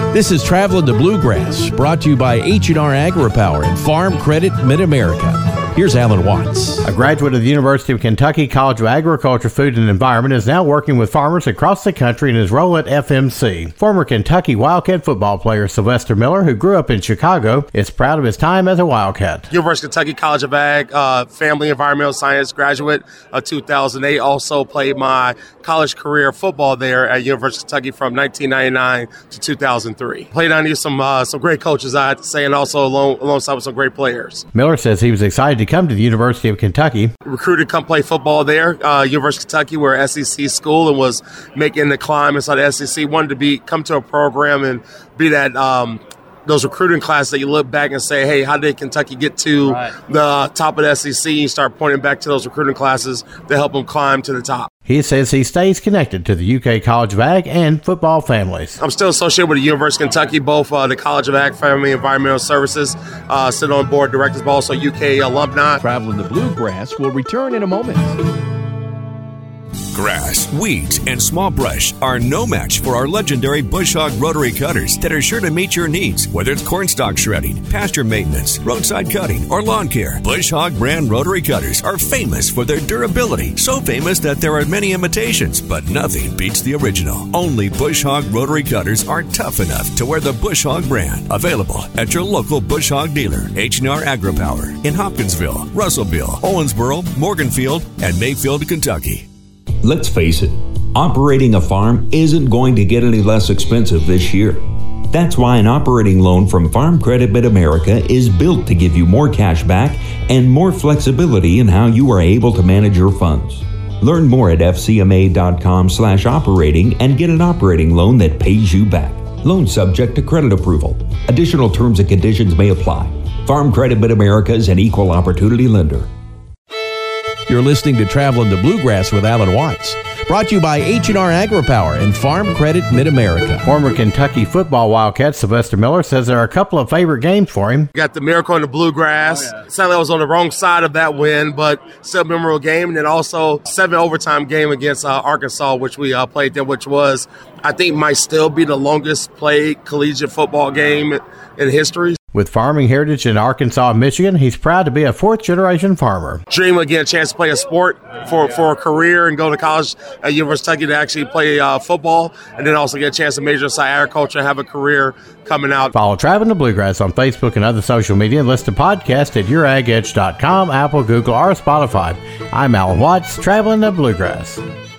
This is Traveling the Bluegrass, brought to you by H&R AgriPower and Farm Credit Mid-America. Here's Alan Watts. A graduate of the University of Kentucky College of Agriculture, Food and Environment is now working with farmers across the country in his role at FMC. Former Kentucky Wildcat football player Sylvester Miller, who grew up in Chicago, is proud of his time as a Wildcat. University of Kentucky College of Ag, Family Environmental Science graduate of 2008. Also played my college career football there at University of Kentucky from 1999 to 2003. Played under some great coaches, I have to say, and also alongside with some great players. Miller says he was excited to come to the University of Kentucky. Recruited to come play football there. University of Kentucky, we're an SEC school, and was making the climb inside the SEC. Wanted to come to a program and be that those recruiting classes that you look back and say, hey, how did Kentucky get to the top of the SEC? You start pointing back to those recruiting classes to help them climb to the top. He says he stays connected to the UK College of Ag and football families. I'm still associated with the University of Kentucky, both the College of Ag, Family Environmental Services, sit on board directors, but also UK alumni. Traveling the Bluegrass will return in a moment. Grass, weeds, and small brush are no match for our legendary Bush Hog rotary cutters that are sure to meet your needs, whether it's cornstalk shredding, pasture maintenance, roadside cutting, or lawn care. Bush Hog brand rotary cutters are famous for their durability, so famous that there are many imitations, but nothing beats the original. Only Bush Hog rotary cutters are tough enough to wear the Bush Hog brand. Available at your local Bush Hog dealer, H&R AgriPower, in Hopkinsville, Russellville, Owensboro, Morganfield, and Mayfield, Kentucky. Let's face it, operating a farm isn't going to get any less expensive this year. That's why an operating loan from Farm Credit Mid-America is built to give you more cash back and more flexibility in how you are able to manage your funds. Learn more at fcma.com/operating and get an operating loan that pays you back. Loan subject to credit approval. Additional terms and conditions may apply. Farm Credit Mid-America is an equal opportunity lender. You're listening to Traveling the Bluegrass with Alan Watts, brought to you by H&R AgriPower and Farm Credit Mid-America. Former Kentucky football Wildcat Sylvester Miller says there are a couple of favorite games for him. Got the Miracle in the Bluegrass. Sadly, I was on the wrong side of that win, but still a memorable game. And then also 7 overtime game against Arkansas, which we played there, which was, I think, might still be the longest played collegiate football game in history. With farming heritage in Arkansas and Michigan, he's proud to be a fourth-generation farmer. Dream of getting a chance to play a sport for a career and go to college at University of Kentucky to actually play football, and then also get a chance to major in agriculture and have a career coming out. Follow Traveling the Bluegrass on Facebook and other social media, and listen to podcasts at youragedge.com, Apple, Google, or Spotify. I'm Alan Watts, Traveling the Bluegrass.